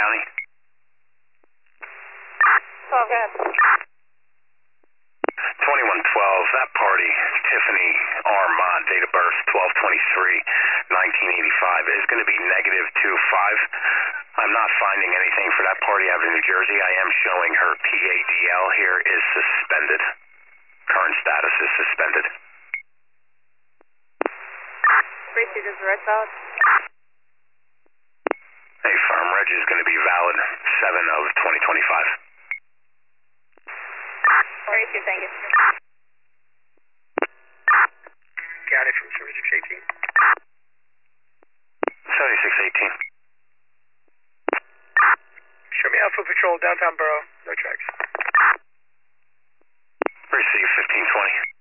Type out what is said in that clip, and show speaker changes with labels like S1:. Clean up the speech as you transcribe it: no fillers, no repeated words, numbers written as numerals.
S1: County.
S2: 12, go ahead.
S1: 2112, that party, Tiffany Armand, date of birth 12/23/1985, is going to be -25. I'm not finding anything for that party out of New Jersey. I am showing her PADL here is suspended. Current status is suspended.
S2: 3-2, does the red valid?
S1: A firm reg is going to be valid 7/2025.
S2: 32, thank you.
S3: Got it from 7618.
S1: 7618.
S3: Show me Alpha Patrol, downtown Borough. No tracks.
S1: Receive 1520.